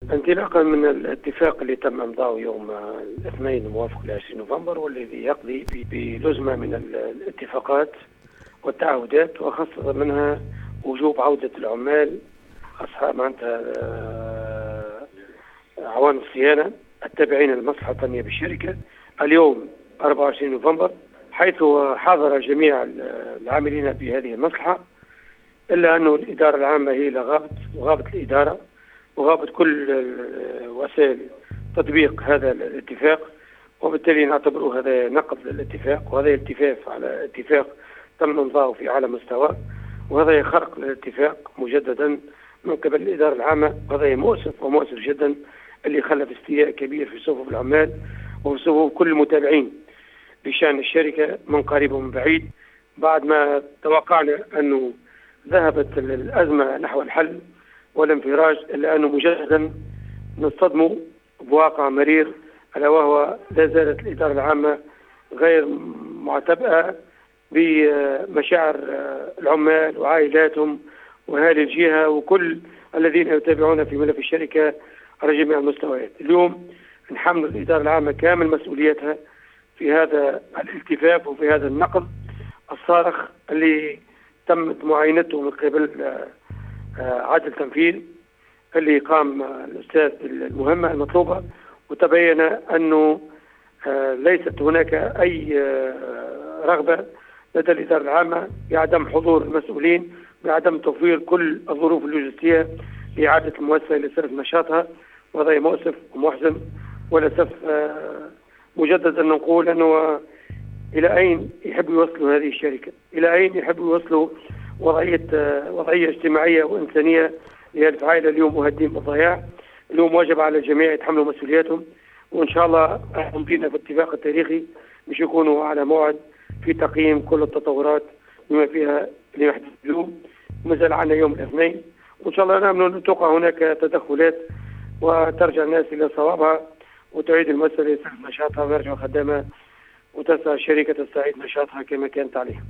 انطلاقا من الاتفاق اللي تم امضاؤه يوم الاثنين الموافق ل 20 نوفمبر، والذي يقضي بلزمه من الاتفاقات والتعهدات، وخاصه منها وجوب عوده العمال اصحاب معناتها عوان الصيانه التابعين للمصلحه الفنيه بالشركه اليوم 24 نوفمبر، حيث حضر جميع العاملين بهذه المصلحه، الا انه الاداره العامه هي اللي غابت الاداره وغابت كل وسائل تطبيق هذا الاتفاق، وبالتالي نعتبره هذا نقض للاتفاق، وهذا التفاف على اتفاق تم امضاؤه في اعلى مستوى، وهذا خرق للاتفاق مجددا من قبل الاداره العامه، وهذا مؤسف جدا، اللي خلف استياء كبير في صفوف العمال وفي صفوف كل المتابعين بشان الشركه من قريب ومن بعيد، بعد ما توقعنا انه ذهبت الازمه نحو الحل والانفراج، الا انه مجددا نصطدموا بواقع مرير، الا وهو لا زالت الاداره العامه غير معتبئه بمشاعر العمال وعائلاتهم واهالي الجهه وكل الذين يتابعون في ملف الشركه على جميع المستويات. اليوم نحمل الاداره العامه كامل مسؤوليتها في هذا الالتفاف وفي هذا النقد الصارخ اللي تمت معاينته من قبل عدل تنفيذ اللي قام الأستاذ المهمة المطلوبة، وتبين أنه ليست هناك أي رغبة لدى الإدارة العامة بعدم حضور المسؤولين، بعدم توفير كل الظروف اللوجستية لإعادة المؤسسة إلى سير نشاطها، وهذا مؤسف ومحزن وللأسف. مجددا نقول أنه إلى أين يحبوا يوصلوا هذه الشركة؟ إلى أين يحبوا يوصلوا وضعية اجتماعية وإنسانية لهذه عائلة اليوم مهدين بالضياع؟ اليوم واجب على الجميع يتحملوا مسؤولياتهم، وإن شاء الله نمضينا في الاتفاق التاريخي باش يكونوا على موعد في تقييم كل التطورات بما فيها اللي يحدث اليوم. ومازال عندنا يوم الاثنين، وإن شاء الله نأمل أن توقع هناك تدخلات وترجع الناس إلى صوابها وتعيد المؤسسة إلى نشاطها ويرجع خدامها وتسعى الشركة تستعيد نشاطها كما كانت عليه.